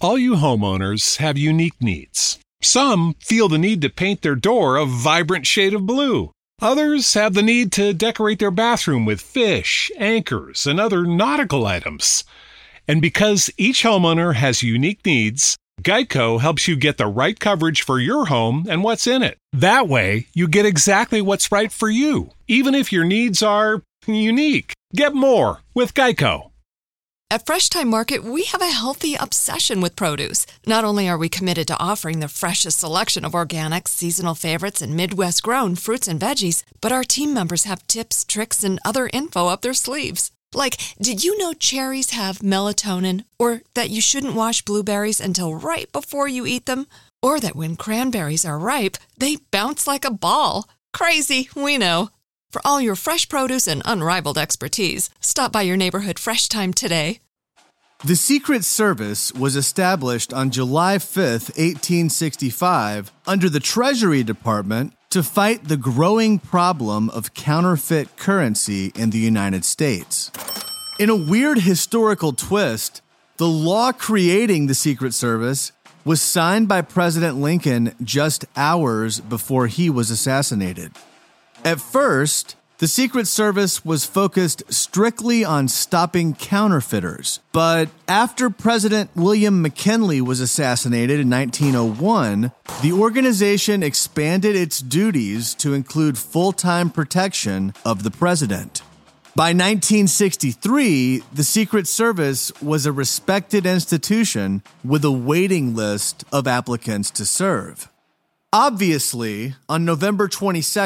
All you homeowners have unique needs. Some feel the need to paint their door a vibrant shade of blue. Others have the need to decorate their bathroom with fish, anchors, and other nautical items. And because each homeowner has unique needs, Geico helps you get the right coverage for your home and what's in it. That way, you get exactly what's right for you, even if your needs are unique. Get more with Geico. At Fresh Time Market, we have a healthy obsession with produce. Not only are we committed to offering the freshest selection of organic, seasonal favorites, and Midwest-grown fruits and veggies, but our team members have tips, tricks, and other info up their sleeves. Like, did you know cherries have melatonin? Or that you shouldn't wash blueberries until right before you eat them? Or that when cranberries are ripe, they bounce like a ball? Crazy, we know. For all your fresh produce and unrivaled expertise, stop by your neighborhood Fresh Time today. The Secret Service was established on July 5th, 1865, under the Treasury Department to fight the growing problem of counterfeit currency in the United States. In a weird historical twist, the law creating the Secret Service was signed by President Lincoln just hours before he was assassinated. At first, the Secret Service was focused strictly on stopping counterfeiters, but after President William McKinley was assassinated in 1901, the organization expanded its duties to include full-time protection of the president. By 1963, the Secret Service was a respected institution with a waiting list of applicants to serve. Obviously, on November 22,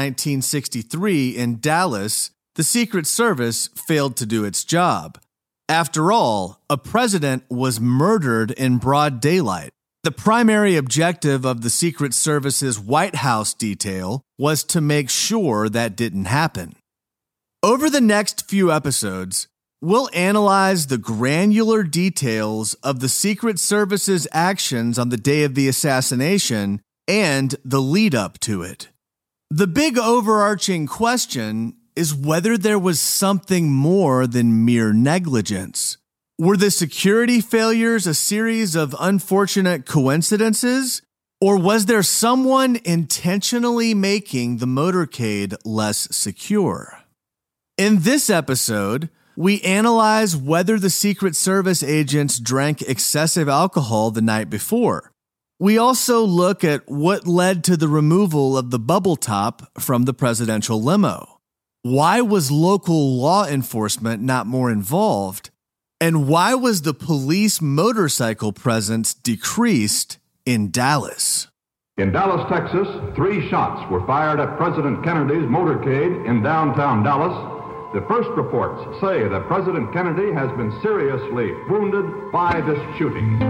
1963, in Dallas, the Secret Service failed to do its job. After all, a president was murdered in broad daylight. The primary objective of the Secret Service's White House detail was to make sure that didn't happen. Over the next few episodes, we'll analyze the granular details of the Secret Service's actions on the day of the assassination and the lead-up to it. The big overarching question is whether there was something more than mere negligence. Were the security failures a series of unfortunate coincidences, or was there someone intentionally making the motorcade less secure? In this episode, we analyze whether the Secret Service agents drank excessive alcohol the night before. We also look at what led to the removal of the bubble top from the presidential limo. Why was local law enforcement not more involved? And why was the police motorcycle presence decreased in Dallas? In Dallas, Texas, 3 shots were fired at President Kennedy's motorcade in downtown Dallas. The first reports say that President Kennedy has been seriously wounded by this shooting.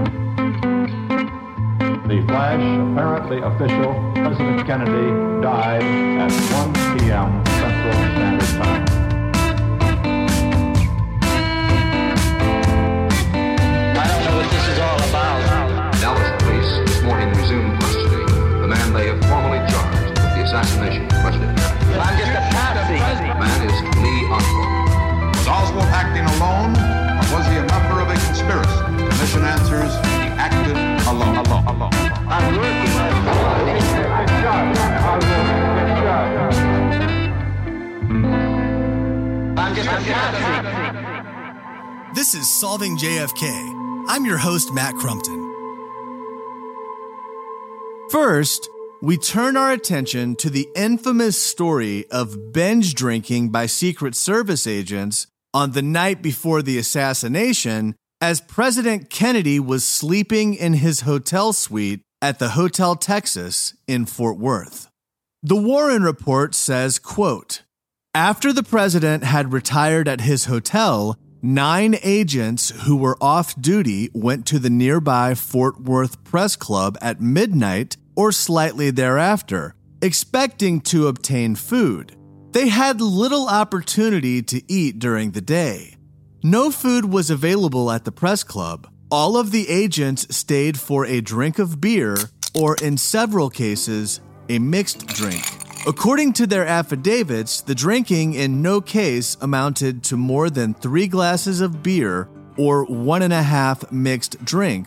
The flash, apparently official, President Kennedy died at 1 p.m. Central Standard Time. I don't know what this is all about. Dallas police this morning resumed questioning the man they have formally charged with the assassination of President Kennedy. I'm just a patsy. The man is Lee Oswald. Was Oswald acting alone, or was he a member of a conspiracy? The mission answers, he acted alone. I'm working I'm just a patsy. This is Solving JFK. I'm your host, Matt Crumpton. First, we turn our attention to the infamous story of binge drinking by Secret Service agents on the night before the assassination, as President Kennedy was sleeping in his hotel suite at the Hotel Texas in Fort Worth. The Warren Report says, quote, after the president had retired at his hotel, 9 agents who were off duty went to the nearby Fort Worth Press Club at midnight or slightly thereafter, expecting to obtain food. They had little opportunity to eat during the day. No food was available at the press club. All of the agents stayed for a drink of beer, or in several cases, a mixed drink. According to their affidavits, the drinking in no case amounted to more than 3 glasses of beer or 1.5 mixed drinks,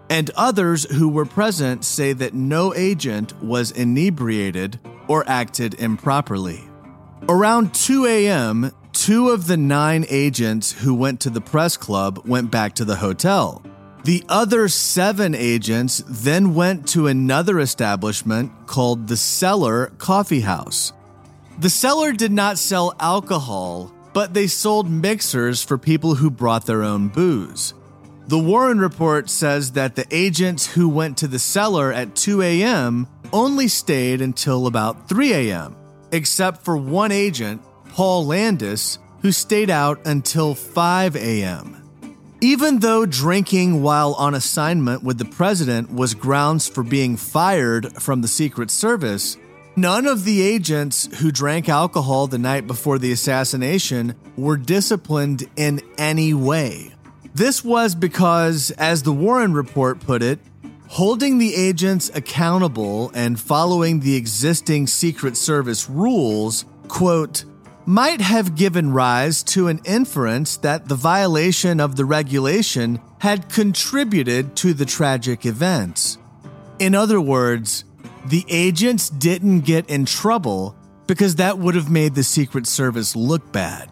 and others who were present say that no agent was inebriated or acted improperly. Around 2 a.m., 2 of the 9 agents who went to the press club went back to the hotel. The other 7 agents then went to another establishment called the Cellar Coffee House. The Cellar did not sell alcohol, but they sold mixers for people who brought their own booze. The Warren Report says that the agents who went to the Cellar at 2 a.m. only stayed until about 3 a.m., except for one agent, Paul Landis, who stayed out until 5 a.m. Even though drinking while on assignment with the president was grounds for being fired from the Secret Service, none of the agents who drank alcohol the night before the assassination were disciplined in any way. This was because, as the Warren Report put it, holding the agents accountable and following the existing Secret Service rules, quote, might have given rise to an inference that the violation of the regulation had contributed to the tragic events. In other words, the agents didn't get in trouble because that would have made the Secret Service look bad.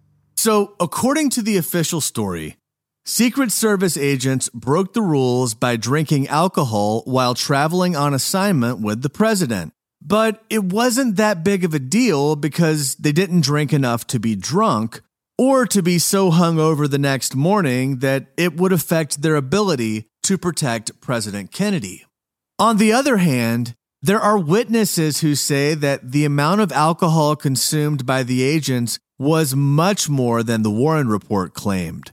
So, according to the official story, Secret Service agents broke the rules by drinking alcohol while traveling on assignment with the president. But it wasn't that big of a deal because they didn't drink enough to be drunk or to be so hungover the next morning that it would affect their ability to protect President Kennedy. On the other hand, there are witnesses who say that the amount of alcohol consumed by the agents was much more than the Warren Report claimed.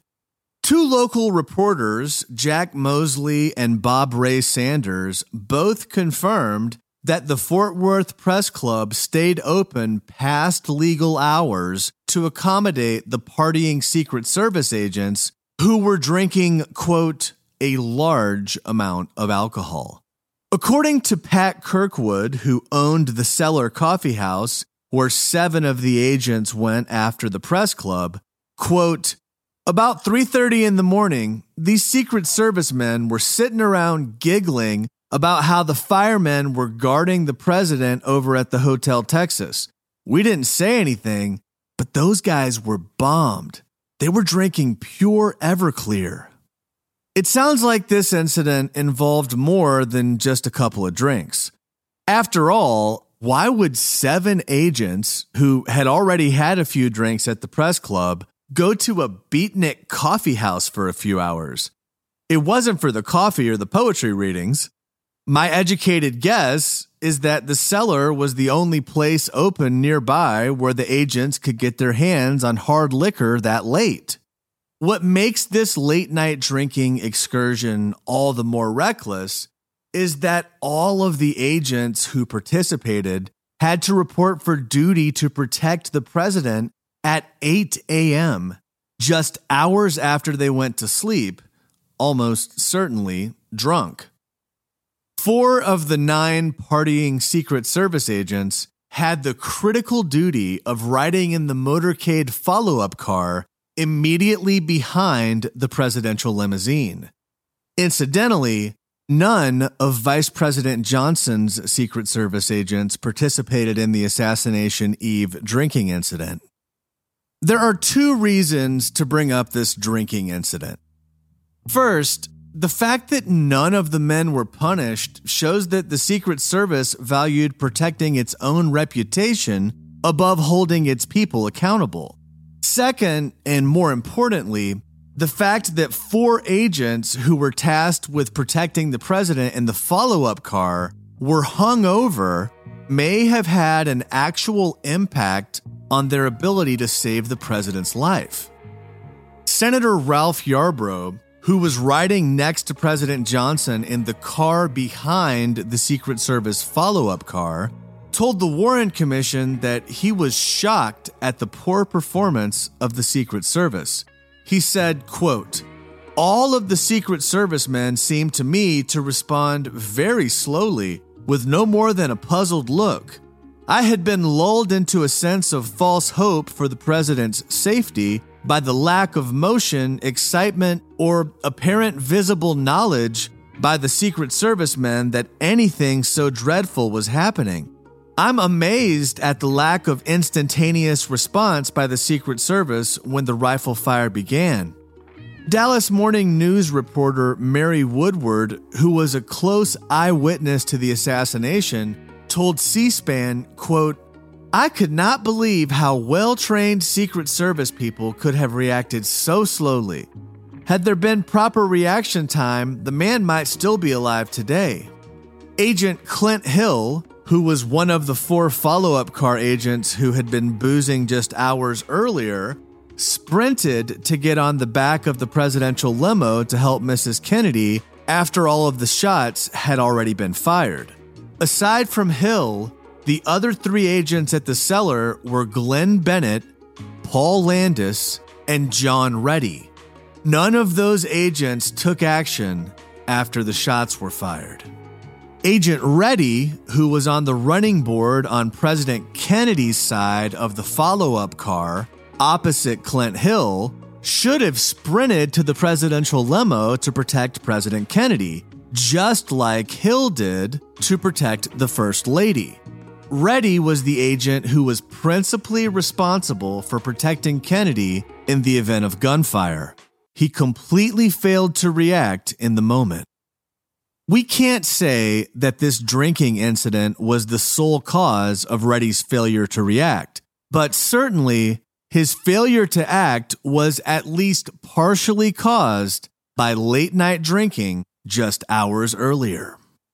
2 local reporters, Jack Mosley and Bob Ray Sanders, both confirmed that the Fort Worth Press Club stayed open past legal hours to accommodate the partying Secret Service agents who were drinking, quote, a large amount of alcohol. According to Pat Kirkwood, who owned the Cellar Coffee House, where 7 of the agents went after the press club, quote, about 3:30 in the morning, these Secret Service men were sitting around giggling about how the firemen were guarding the president over at the Hotel Texas. We didn't say anything, but those guys were bombed. They were drinking pure Everclear. It sounds like this incident involved more than just a couple of drinks. After all, why would 7 agents who had already had a few drinks at the press club go to a beatnik coffee house for a few hours? It wasn't for the coffee or the poetry readings. My educated guess is that the Cellar was the only place open nearby where the agents could get their hands on hard liquor that late. What makes this late-night drinking excursion all the more reckless is that all of the agents who participated had to report for duty to protect the president at 8 a.m., just hours after they went to sleep, almost certainly drunk. 4 of the 9 partying Secret Service agents had the critical duty of riding in the motorcade follow-up car immediately behind the presidential limousine. Incidentally, none of Vice President Johnson's Secret Service agents participated in the Assassination Eve drinking incident. There are 2 reasons to bring up this drinking incident. First, the fact that none of the men were punished shows that the Secret Service valued protecting its own reputation above holding its people accountable. Second, and more importantly, the fact that 4 agents who were tasked with protecting the president in the follow-up car were hungover may have had an actual impact on their ability to save the president's life. Senator Ralph Yarbrough, who was riding next to President Johnson in the car behind the Secret Service follow-up car, told the Warren Commission that he was shocked at the poor performance of the Secret Service. He said, quote, all of the Secret Service men seemed to me to respond very slowly with no more than a puzzled look. I had been lulled into a sense of false hope for the president's safety by the lack of motion, excitement, or apparent visible knowledge by the Secret Service men that anything so dreadful was happening. I'm amazed at the lack of instantaneous response by the Secret Service when the rifle fire began. Dallas Morning News reporter Mary Woodward, who was a close eyewitness to the assassination, told C-SPAN, quote, "I could not believe how well-trained Secret Service people could have reacted so slowly. Had there been proper reaction time, the man might still be alive today." Agent Clint Hill, who was one of the 4 follow-up car agents who had been boozing just hours earlier, sprinted to get on the back of the presidential limo to help Mrs. Kennedy after all of the shots had already been fired. Aside from Hill, the other 3 agents at the cellar were Glenn Bennett, Paul Landis, and John Reddy. None of those agents took action after the shots were fired. Agent Reddy, who was on the running board on President Kennedy's side of the follow-up car, opposite Clint Hill, should have sprinted to the presidential limo to protect President Kennedy, just like Hill did to protect the First Lady. Reddy was the agent who was principally responsible for protecting Kennedy in the event of gunfire. He completely failed to react in the moment. We can't say that this drinking incident was the sole cause of Reddy's failure to react, but certainly his failure to act was at least partially caused by late-night drinking just hours earlier.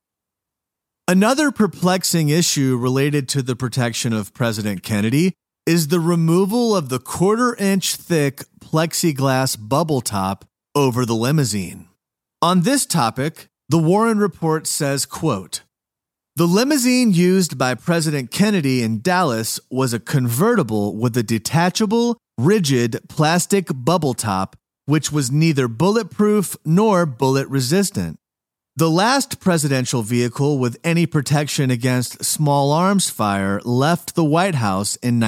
Another perplexing issue related to the protection of President Kennedy is the removal of the 1/4-inch thick plexiglass bubble top over the limousine. On this topic, the Warren Report says, quote, "The limousine used by President Kennedy in Dallas was a convertible with a detachable, rigid plastic bubble top, which was neither bulletproof nor bullet resistant. The last presidential vehicle with any protection against small arms fire left the White House in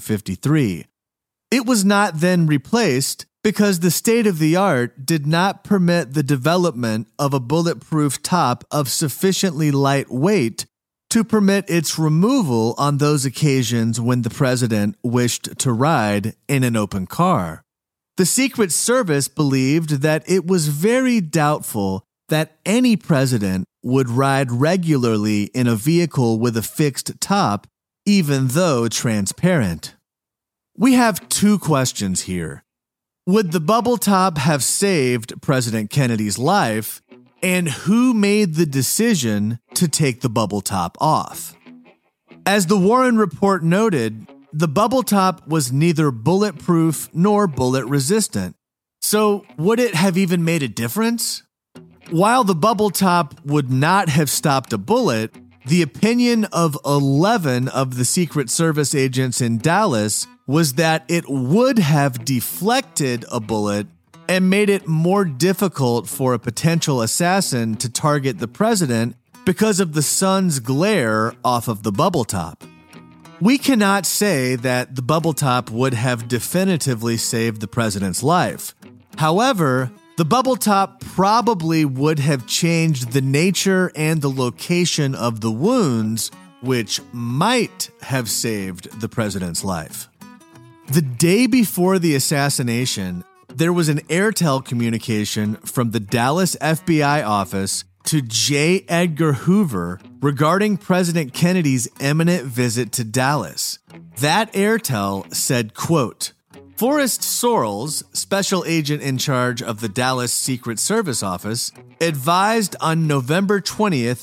1953. It was not then replaced because the state-of-the-art did not permit the development of a bulletproof top of sufficiently light weight to permit its removal on those occasions when the president wished to ride in an open car. The Secret Service believed that it was very doubtful that any president would ride regularly in a vehicle with a fixed top, even though transparent." We have 2 questions here. Would the bubble top have saved President Kennedy's life, and who made the decision to take the bubble top off? As the Warren Report noted, the bubble top was neither bulletproof nor bullet resistant. So would it have even made a difference? While the bubble top would not have stopped a bullet, the opinion of 11 of the Secret Service agents in Dallas was that it would have deflected a bullet and made it more difficult for a potential assassin to target the president because of the sun's glare off of the bubble top. We cannot say that the bubble top would have definitively saved the president's life. However, the bubble top probably would have changed the nature and the location of the wounds, which might have saved the president's life. The day before the assassination, there was an Airtel communication from the Dallas FBI office to J. Edgar Hoover regarding President Kennedy's imminent visit to Dallas. That Airtel said, quote, "Forrest Sorrells, special agent in charge of the Dallas Secret Service office, advised on November 20th,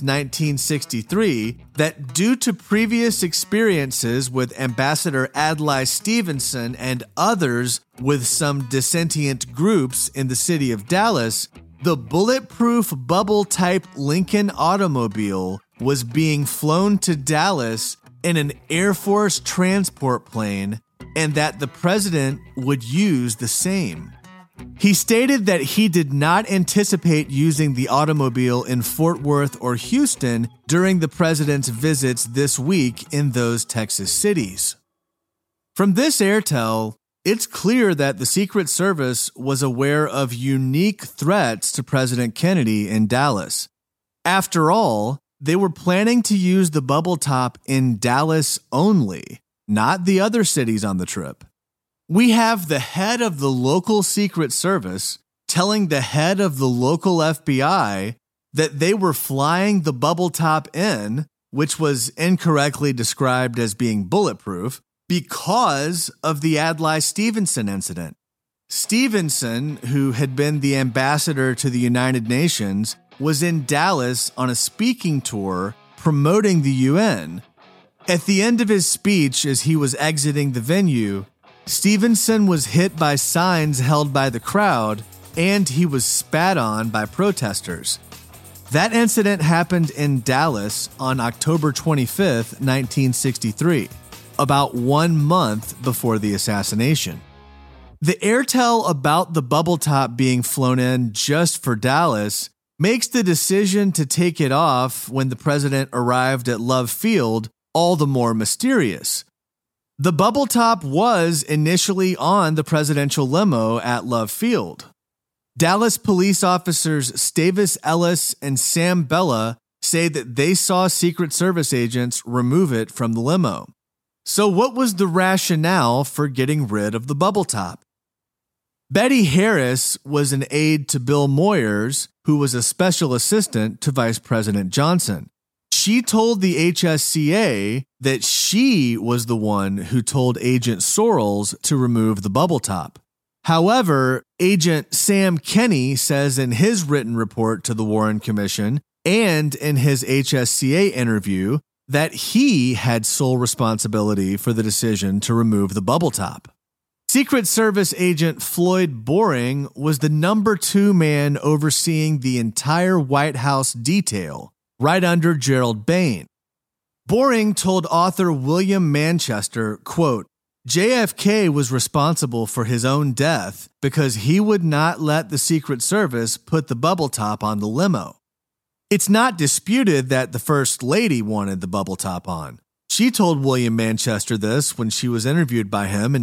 1963, that due to previous experiences with Ambassador Adlai Stevenson and others with some dissentient groups in the city of Dallas, the bulletproof bubble-type Lincoln automobile was being flown to Dallas in an Air Force transport plane, and that the president would use the same. He stated that he did not anticipate using the automobile in Fort Worth or Houston during the president's visits this week in those Texas cities." From this Airtel, it's clear that the Secret Service was aware of unique threats to President Kennedy in Dallas. After all, they were planning to use the bubble top in Dallas only, not the other cities on the trip. We have the head of the local Secret Service telling the head of the local FBI that they were flying the bubble top in, which was incorrectly described as being bulletproof, because of the Adlai Stevenson incident. Stevenson, who had been the ambassador to the United Nations, was in Dallas on a speaking tour promoting the UN. At the end of his speech, as he was exiting the venue, Stevenson was hit by signs held by the crowd, and he was spat on by protesters. That incident happened in Dallas on October 25th, 1963, about 1 month before the assassination. The airtel about the bubble top being flown in just for Dallas makes the decision to take it off when the president arrived at Love Field all the more mysterious. The bubble top was initially on the presidential limo at Love Field. Dallas police officers Stavis Ellis and Sam Bella say that they saw Secret Service agents remove it from the limo. So what was the rationale for getting rid of the bubble top? Betty Harris was an aide to Bill Moyers, who was a special assistant to Vice President Johnson. She told the HSCA that she was the one who told Agent Sorrells to remove the bubble top. However, Agent Sam Kenney says in his written report to the Warren Commission and in his HSCA interview that he had sole responsibility for the decision to remove the bubble top. Secret Service agent Floyd Boring was the number 2 man overseeing the entire White House detail, right under Gerald Bain. Boring told author William Manchester, quote, JFK was responsible for his own death because he would not let the Secret Service put the bubble top on the limo. It's not disputed that the First Lady wanted the bubble top on. She told William Manchester this when she was interviewed by him in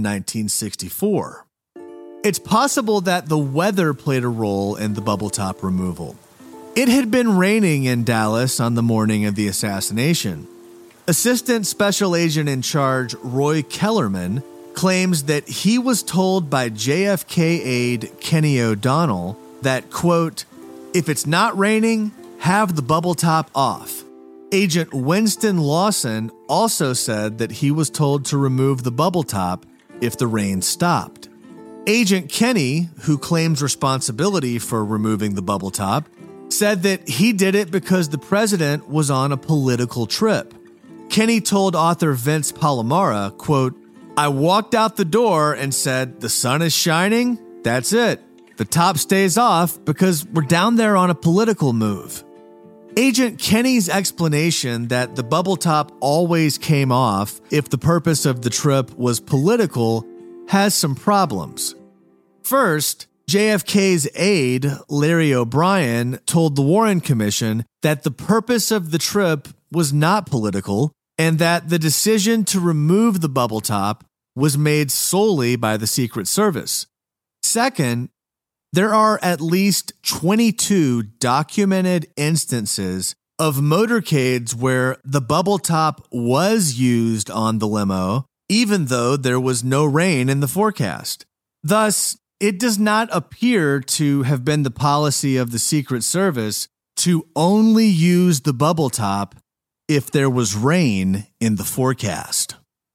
1964. It's possible that the weather played a role in the bubble top removal. It had been raining in Dallas on the morning of the assassination. Assistant Special Agent in Charge Roy Kellerman claims that he was told by JFK aide Kenny O'Donnell that, quote, if it's not raining, have the bubble top off. Agent Winston Lawson also said that he was told to remove the bubble top if the rain stopped. Agent Kenney, who claims responsibility for removing the bubble top, said that he did it because the president was on a political trip. Kenney told author Vince Palomara, quote, I walked out the door and said, the sun is shining, that's it. The top stays off because we're down there on a political move. Agent Kenney's explanation that the bubble top always came off if the purpose of the trip was political has some problems. First, JFK's aide, Larry O'Brien, told the Warren Commission that the purpose of the trip was not political and that the decision to remove the bubble top was made solely by the Secret Service. Second, there are at least 22 documented instances of motorcades where the bubble top was used on the limo, even though there was no rain in the forecast. Thus, it does not appear to have been the policy of the Secret Service to only use the bubble top if there was rain in the forecast.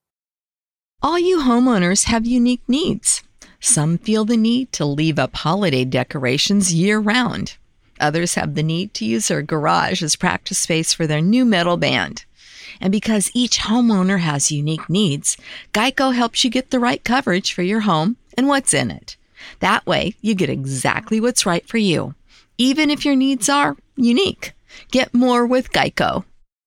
All you homeowners have unique needs. Some feel the need to leave up holiday decorations year-round. Others have the need to use their garage as practice space for their new metal band. And because each homeowner has unique needs, Geico helps you get the right coverage for your home and what's in it. That way, you get exactly what's right for you, even if your needs are unique. Get more with Geico.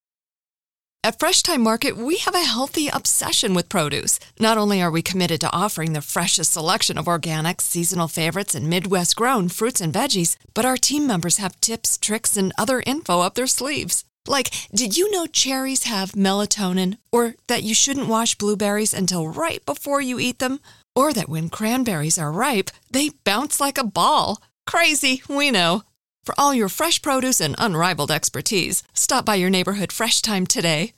At Fresh Time Market, we have a healthy obsession with produce. Not only are we committed to offering the freshest selection of organic, seasonal favorites, and Midwest-grown fruits and veggies, but our team members have tips, tricks, and other info up their sleeves. Like, did you know cherries have melatonin? Or that you shouldn't wash blueberries until right before you eat them? Or that when cranberries are ripe, they bounce like a ball. Crazy, we know. For all your fresh produce and unrivaled expertise, stop by your neighborhood Fresh Time today.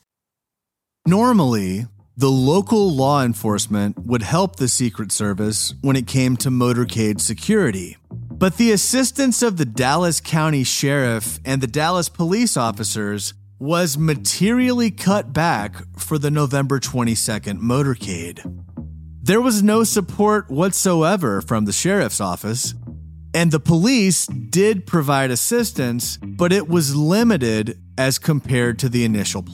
Normally, the local law enforcement would help the Secret Service when it came to motorcade security. But the assistance of the Dallas County Sheriff and the Dallas police officers was materially cut back for the November 22nd motorcade. There was no support whatsoever from the sheriff's office, and the police did provide assistance, but it was limited as compared to the initial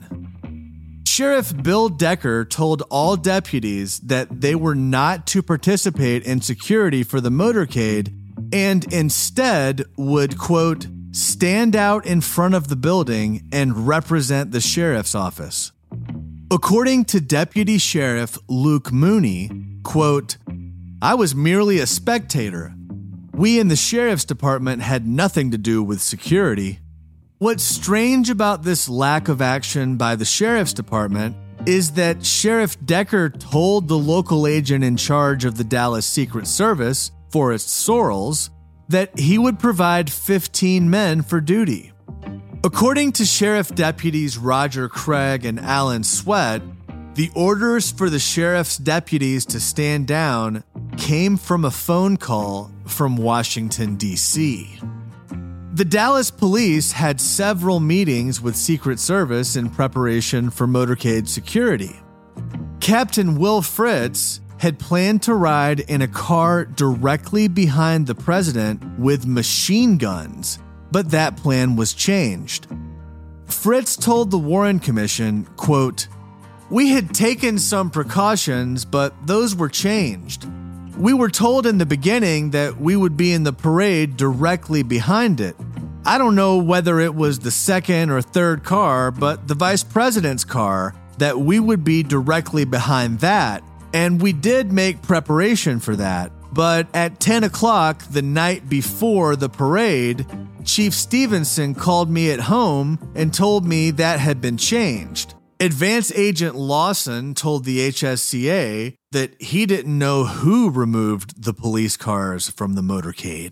plan. Sheriff Bill Decker told all deputies that they were not to participate in security for the motorcade and instead would, quote, stand out in front of the building and represent the sheriff's office. According to Deputy Sheriff Luke Mooney, quote, I was merely a spectator. We in the sheriff's department had nothing to do with security. What's strange about this lack of action by the sheriff's department is that Sheriff Decker told the local agent in charge of the Dallas Secret Service, Forrest Sorrells, that he would provide 15 men for duty. According to Sheriff Deputies Roger Craig and Alan Sweat, the orders for the sheriff's deputies to stand down came from a phone call from Washington, D.C. The Dallas police had several meetings with Secret Service in preparation for motorcade security. Captain Will Fritz had planned to ride in a car directly behind the president with machine guns, but that plan was changed. Fritz told the Warren Commission, quote, we had taken some precautions, but those were changed. We were told in the beginning that we would be in the parade directly behind it. I don't know whether it was the second or third car, but the vice president's car, that we would be directly behind that. And we did make preparation for that. But at 10 o'clock the night before the parade, Chief Stevenson called me at home and told me that had been changed. Advance Agent Lawson told the HSCA that he didn't know who removed the police cars from the motorcade.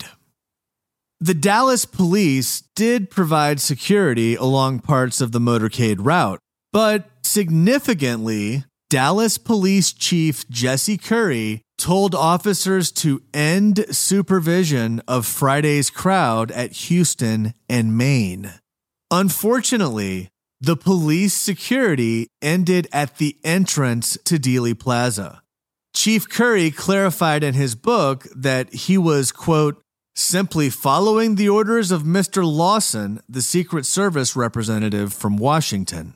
The Dallas police did provide security along parts of the motorcade route, but significantly, Dallas Police Chief Jesse Curry told officers to end supervision of Friday's crowd at Houston and Maine. Unfortunately, the police security ended at the entrance to Dealey Plaza. Chief Curry clarified in his book that he was, quote, simply following the orders of Mr. Lawson, the Secret Service representative from Washington.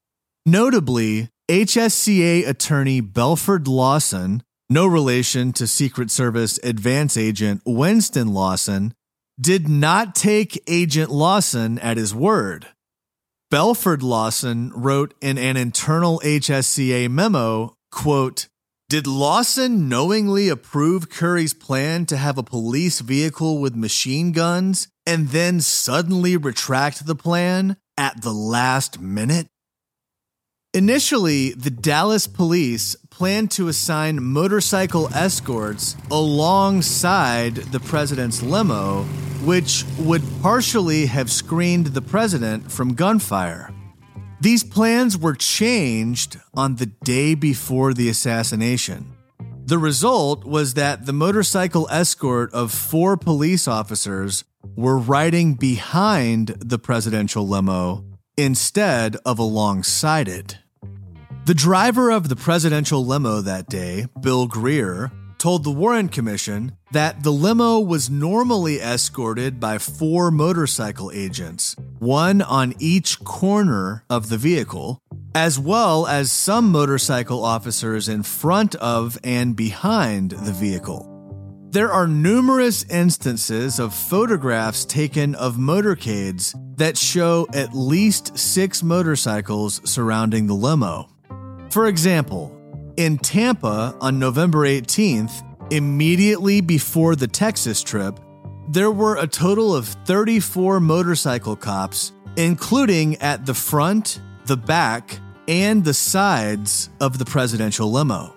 Notably, HSCA attorney Belford Lawson, no relation to Secret Service advance agent Winston Lawson, did not take Agent Lawson at his word. Belford Lawson wrote in an internal HSCA memo, quote, did Lawson knowingly approve Curry's plan to have a police vehicle with machine guns and then suddenly retract the plan at the last minute? Initially, the Dallas police planned to assign motorcycle escorts alongside the president's limo, which would partially have screened the president from gunfire. These plans were changed on the day before the assassination. The result was that the motorcycle escort of 4 police officers were riding behind the presidential limo instead of alongside it. The driver of the presidential limo that day, Bill Greer, told the Warren Commission that the limo was normally escorted by 4 motorcycle agents, one on each corner of the vehicle, as well as some motorcycle officers in front of and behind the vehicle. There are numerous instances of photographs taken of motorcades that show at least 6 motorcycles surrounding the limo. For example, in Tampa on November 18th, immediately before the Texas trip, there were a total of 34 motorcycle cops, including at the front, the back, and the sides of the presidential limo.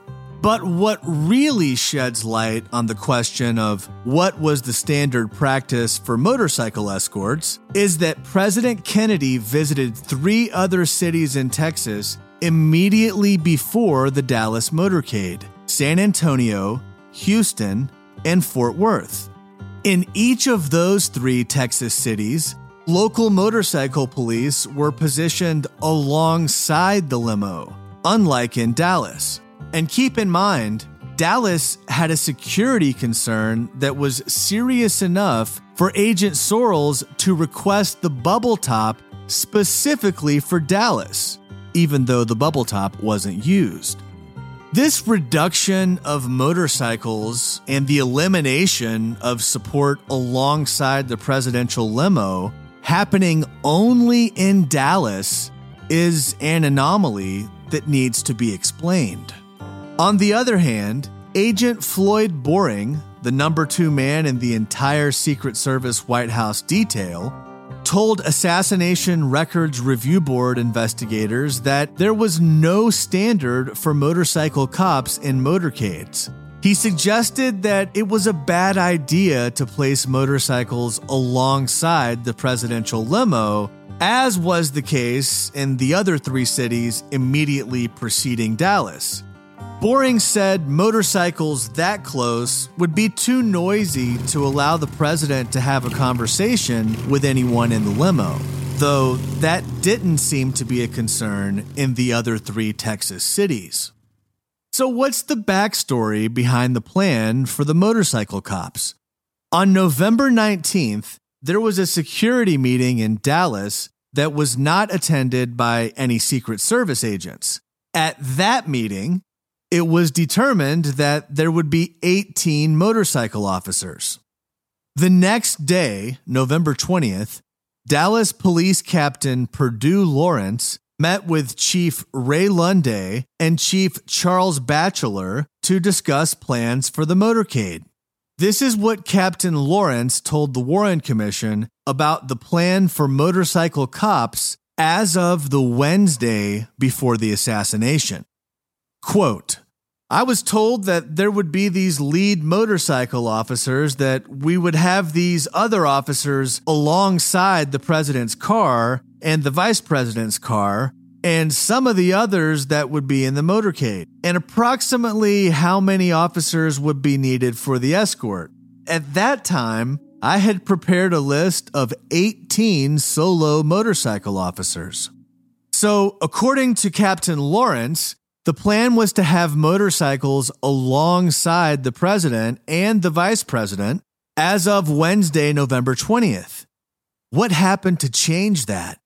But what really sheds light on the question of what was the standard practice for motorcycle escorts is that President Kennedy visited 3 other cities in Texas immediately before the Dallas motorcade: San Antonio, Houston, and Fort Worth. In each of those 3 Texas cities, local motorcycle police were positioned alongside the limo, unlike in Dallas. And keep in mind, Dallas had a security concern that was serious enough for Agent Sorrells to request the bubble top specifically for Dallas, even though the bubble top wasn't used. This reduction of motorcycles and the elimination of support alongside the presidential limo happening only in Dallas is an anomaly that needs to be explained. On the other hand, Agent Floyd Boring, the number 2 man in the entire Secret Service White House detail, told Assassination Records Review Board investigators that there was no standard for motorcycle cops in motorcades. He suggested that it was a bad idea to place motorcycles alongside the presidential limo, as was the case in the other 3 cities immediately preceding Dallas. Boring said motorcycles that close would be too noisy to allow the president to have a conversation with anyone in the limo, though that didn't seem to be a concern in the other 3 Texas cities. So what's the backstory behind the plan for the motorcycle cops? On November 19th, there was a security meeting in Dallas that was not attended by any Secret Service agents. At that meeting, it was determined that there would be 18 motorcycle officers. The next day, November 20th, Dallas Police Captain Perdue Lawrence met with Chief Ray Lunday and Chief Charles Batchelor to discuss plans for the motorcade. This is what Captain Lawrence told the Warren Commission about the plan for motorcycle cops as of the Wednesday before the assassination. Quote, "I was told that there would be these lead motorcycle officers, that we would have these other officers alongside the president's car and the vice president's car, and some of the others that would be in the motorcade, and approximately how many officers would be needed for the escort. At that time, I had prepared a list of 18 solo motorcycle officers." So, according to Captain Lawrence, the plan was to have motorcycles alongside the president and the vice president as of Wednesday, November 20th. What happened to change that?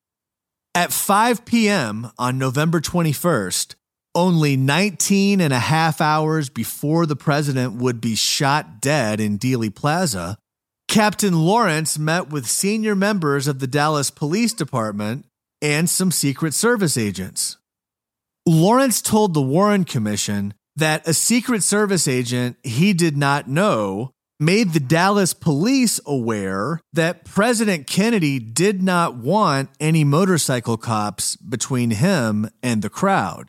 At 5 p.m. on November 21st, only 19 and a half hours before the president would be shot dead in Dealey Plaza, Captain Lawrence met with senior members of the Dallas Police Department and some Secret Service agents. Lawrence told the Warren Commission that a Secret Service agent he did not know made the Dallas police aware that President Kennedy did not want any motorcycle cops between him and the crowd.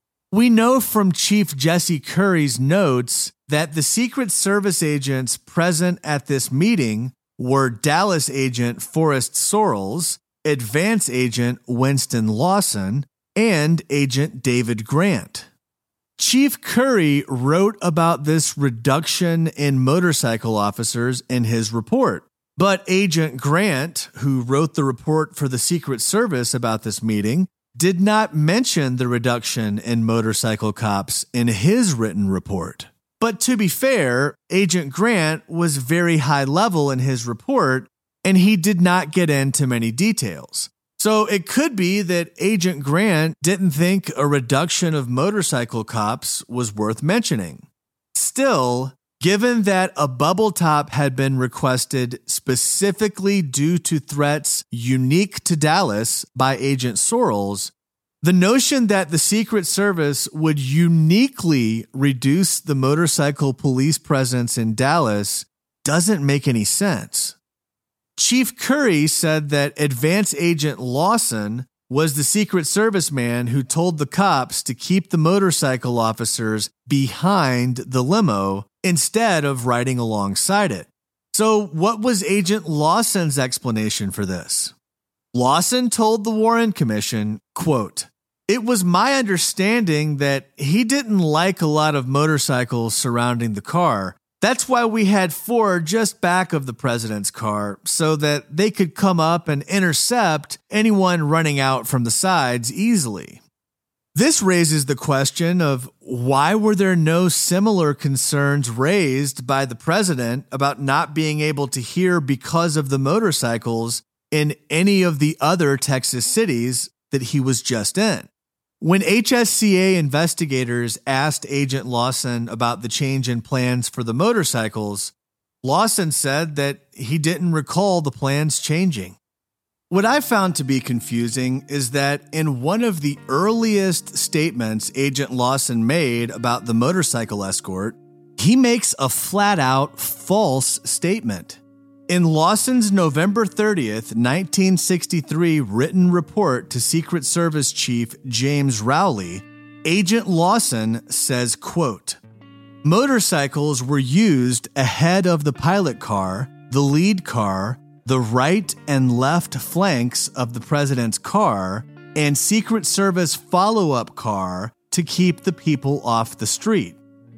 We know from Chief Jesse Curry's notes that the Secret Service agents present at this meeting were Dallas agent Forrest Sorrells, advance agent Winston Lawson, and Agent David Grant. Chief Curry wrote about this reduction in motorcycle officers in his report, but Agent Grant, who wrote the report for the Secret Service about this meeting, did not mention the reduction in motorcycle cops in his written report. But to be fair, Agent Grant was very high level in his report, and he did not get into many details. So it could be that Agent Grant didn't think a reduction of motorcycle cops was worth mentioning. Still, given that a bubble top had been requested specifically due to threats unique to Dallas by Agent Sorrells, the notion that the Secret Service would uniquely reduce the motorcycle police presence in Dallas doesn't make any sense. Chief Curry said that Advance Agent Lawson was the Secret Service man who told the cops to keep the motorcycle officers behind the limo instead of riding alongside it. So what was Agent Lawson's explanation for this? Lawson told the Warren Commission, quote, "It was my understanding that he didn't like a lot of motorcycles surrounding the car. That's why we had 4 just back of the president's car, so that they could come up and intercept anyone running out from the sides easily." This raises the question of why were there no similar concerns raised by the president about not being able to hear because of the motorcycles in any of the other Texas cities that he was just in? When HSCA investigators asked Agent Lawson about the change in plans for the motorcycles, Lawson said that he didn't recall the plans changing. What I found to be confusing is that in one of the earliest statements Agent Lawson made about the motorcycle escort, he makes a flat-out false statement. In Lawson's November 30th, 1963 written report to Secret Service Chief James Rowley, Agent Lawson says, quote, "Motorcycles were used ahead of the pilot car, the lead car, the right and left flanks of the president's car, and Secret Service follow-up car to keep the people off the street."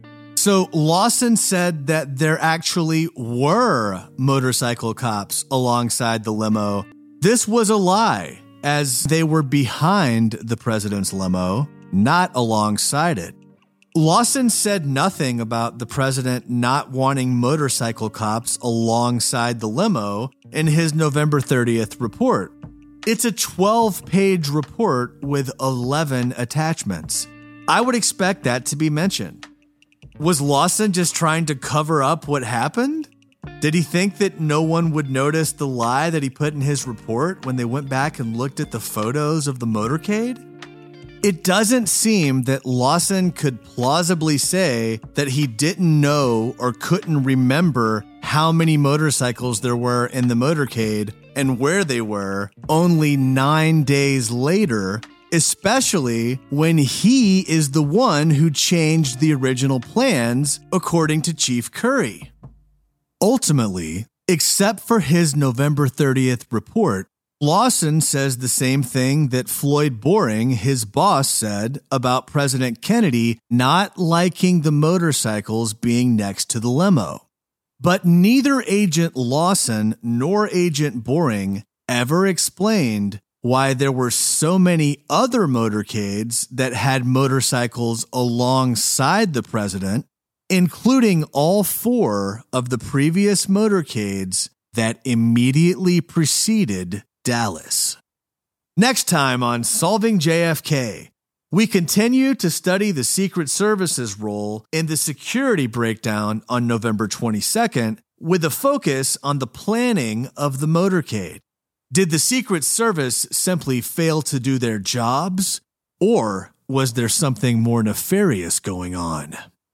So Lawson said that there actually were motorcycle cops alongside the limo. This was a lie, as they were behind the president's limo, not alongside it. Lawson said nothing about the president not wanting motorcycle cops alongside the limo in his November 30th report. It's a 12-page report with 11 attachments. I would expect that to be mentioned. Was Lawson just trying to cover up what happened? Did he think that no one would notice the lie that he put in his report when they went back and looked at the photos of the motorcade? It doesn't seem that Lawson could plausibly say that he didn't know or couldn't remember how many motorcycles there were in the motorcade and where they were only 9 days later, especially when he is the one who changed the original plans, according to Chief Curry. Ultimately, except for his November 30th report, Lawson says the same thing that Floyd Boring, his boss, said about President Kennedy not liking the motorcycles being next to the limo. But neither Agent Lawson nor Agent Boring ever explained why there were so many other motorcades that had motorcycles alongside the president, including all 4 of the previous motorcades that immediately preceded Dallas. Next time on Solving JFK, we continue to study the Secret Service's role in the security breakdown on November 22nd, with a focus on the planning of the motorcade. Did the Secret Service simply fail to do their jobs, or was there something more nefarious going on?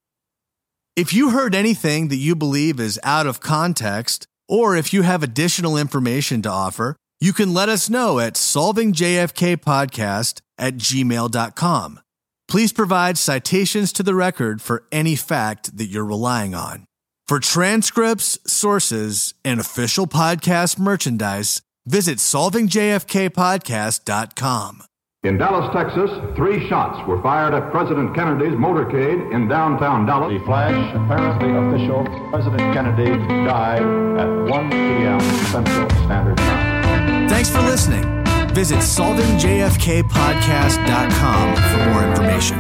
If you heard anything that you believe is out of context, or if you have additional information to offer, you can let us know at solvingjfkpodcast@gmail.com. Please provide citations to the record for any fact that you're relying on. For transcripts, sources, and official podcast merchandise, visit solvingjfkpodcast.com. In Dallas, Texas, 3 shots were fired at President Kennedy's motorcade in downtown Dallas. The flash, apparently official. President Kennedy died at 1 p.m. Central Standard Time. Thanks for listening. Visit solvingjfkpodcast.com for more information.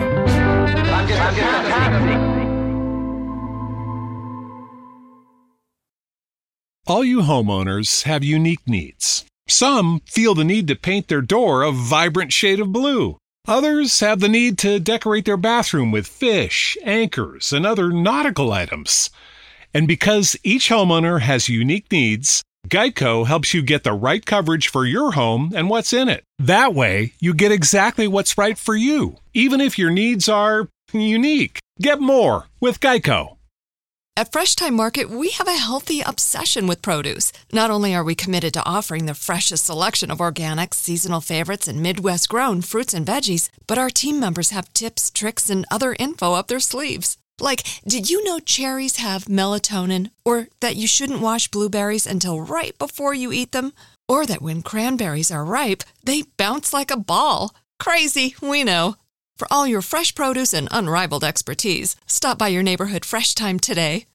All you homeowners have unique needs. Some feel the need to paint their door a vibrant shade of blue. Others have the need to decorate their bathroom with fish, anchors, and other nautical items. And because each homeowner has unique needs, Geico helps you get the right coverage for your home and what's in it. That way, you get exactly what's right for you, even if your needs are unique. Get more with Geico. At Fresh Time Market, we have a healthy obsession with produce. Not only are we committed to offering the freshest selection of organic, seasonal favorites, and Midwest-grown fruits and veggies, but our team members have tips, tricks, and other info up their sleeves. Like, did you know cherries have melatonin? Or that you shouldn't wash blueberries until right before you eat them? Or that when cranberries are ripe, they bounce like a ball? Crazy, we know. For all your fresh produce and unrivaled expertise, stop by your neighborhood Fresh Time today.